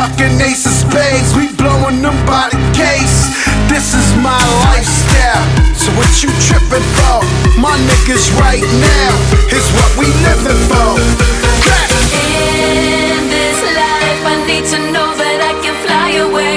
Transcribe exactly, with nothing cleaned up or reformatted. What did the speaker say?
talking ace of spades, we blowing them by the case. This is my lifestyle, so what you tripping for? My niggas right now is what we living for. In this life I need to know that I can fly away.